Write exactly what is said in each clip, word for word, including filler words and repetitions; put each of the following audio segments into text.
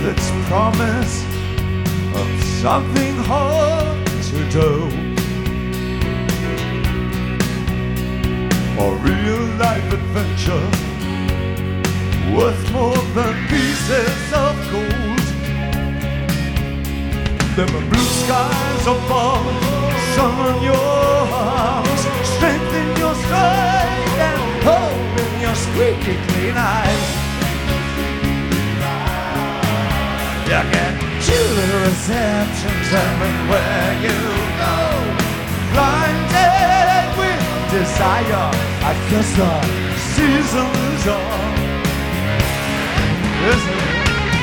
its promise of something hard to do. A real life adventure worth more than pieces of gold. There are blue skies above, sun on your arms, strength in your stride, and hope in your squeaky clean eyes. You get jewelry receptions everywhere you go, blinded with desire. I guess the season is on, isn't it?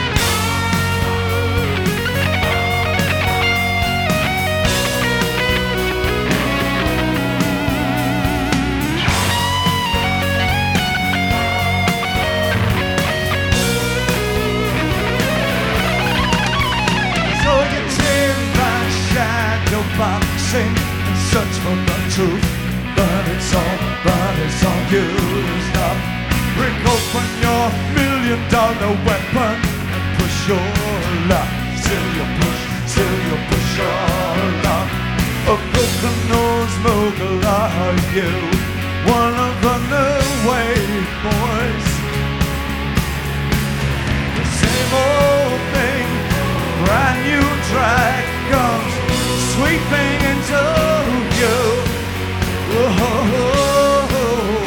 Boxing and search for the truth, but it's all, but it's all used up. Break open your million dollar weapon and push your luck. Still you push, still you push your luck. A broken nose mogul are you, one of the new wave boys. The same old thing, brand new track comes sweeping into you. Whoa.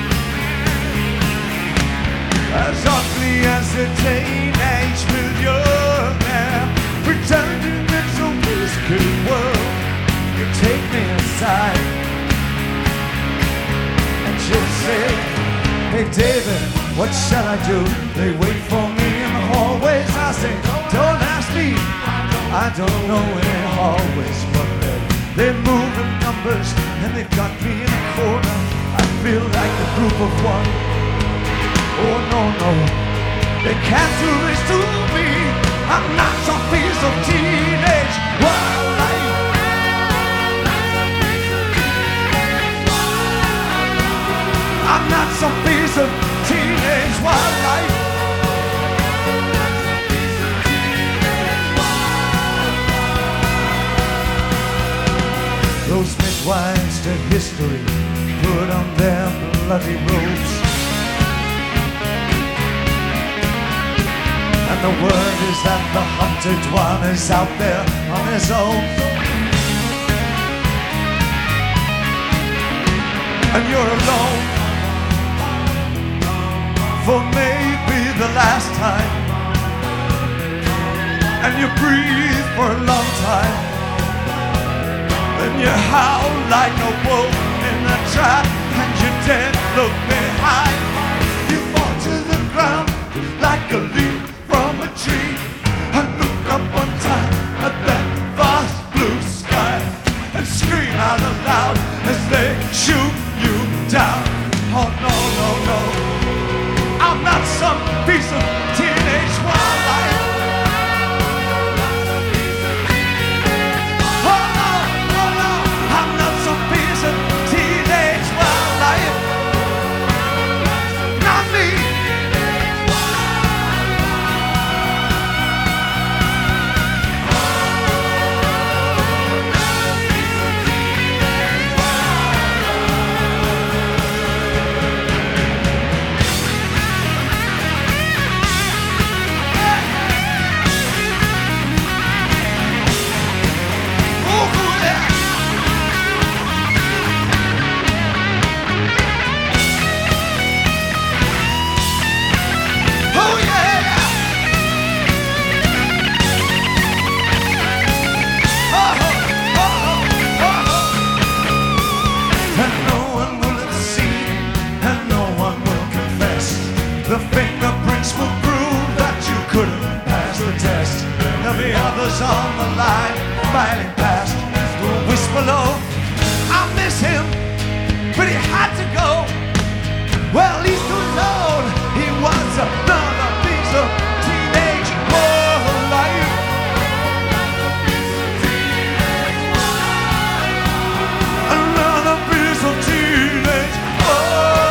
As ugly as a teenage millionaire, pretending it's a whiskey world. You take me aside and you say, hey David, what shall I do? They wait for me in the hallways. I say, don't ask me, I don't know it always, but they're, they're moving numbers and they've got me in a corner. I feel like a group of one. Oh no, no, they can't do this to me. I'm not some piece of teenage wildlife. I'm not some piece of teenage wildlife. Those midwives to history put on their bloody robes, and the word is that the hunted one is out there on his own. And you're alone for maybe the last time, and you breathe for a long time. And you howl like a wolf in a trap, and you dare look behind. You fall to the ground like a leaf from a tree, and look up one time at that vast blue sky, and scream out aloud as they shoot you down. Oh no, no, no, I'm not some piece of teenage wildlife. The fingerprints will prove that you couldn't pass the test. There'll be others on the line fighting past. We'll whisper low, I miss him, but he had to go. Well, he's too old. He was another piece of teenage life. Another piece of teenage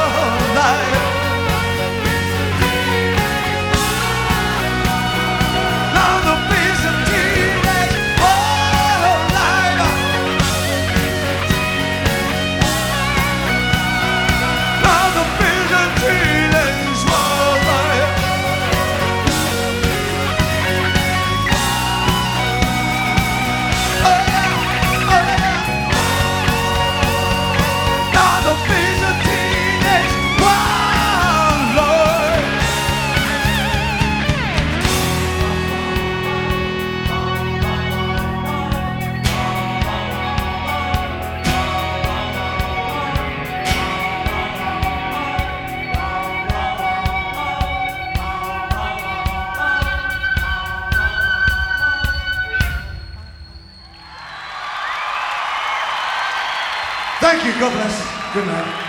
life. Thank you. God bless. Good night.